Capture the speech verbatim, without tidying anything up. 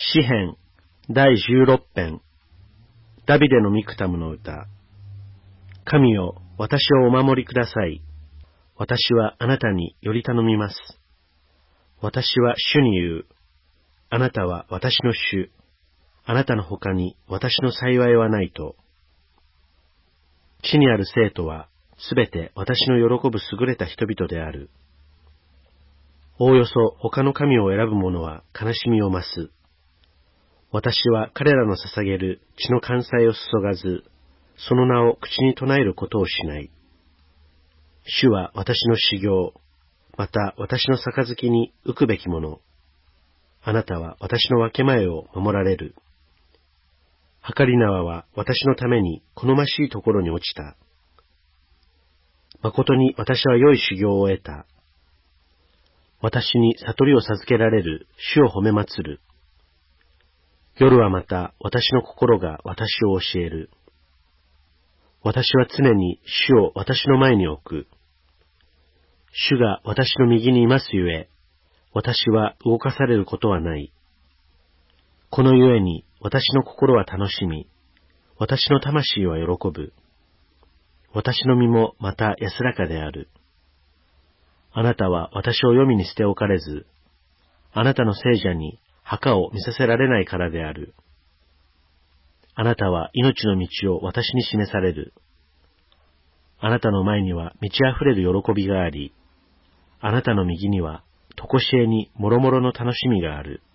詩編だいじゅうろく編ダビデのミクタムの歌。神よ、私をお守りください。私はあなたにより頼みます。私は主に言う。あなたは私の主。あなたの他に私の幸いはないと。地にある生徒はすべて私の喜ぶ優れた人々である。おおよそ他の神を選ぶ者は悲しみを増す。私は彼らの捧げる血の完済を注がず、その名を口に唱えることをしない。主は私の修行、また私の杯に浮くべきもの。あなたは私の分け前を守られる。計り縄は私のために好ましいところに落ちた。誠に私は良い修行を得た。私に悟りを授けられる主を褒め祭る。夜はまた私の心が私を教える。私は常に主を私の前に置く。主が私の右にいますゆえ、私は動かされることはない。このゆえに私の心は楽しみ、私の魂は喜ぶ。私の身もまた安らかである。あなたは私を黄泉に捨て置かれず、あなたの聖者に墓を見させられないからである。あなたは命の道を私に示される。あなたの前には満ち溢れる喜びがあり、あなたの右にはとこしえにもろもろの楽しみがある。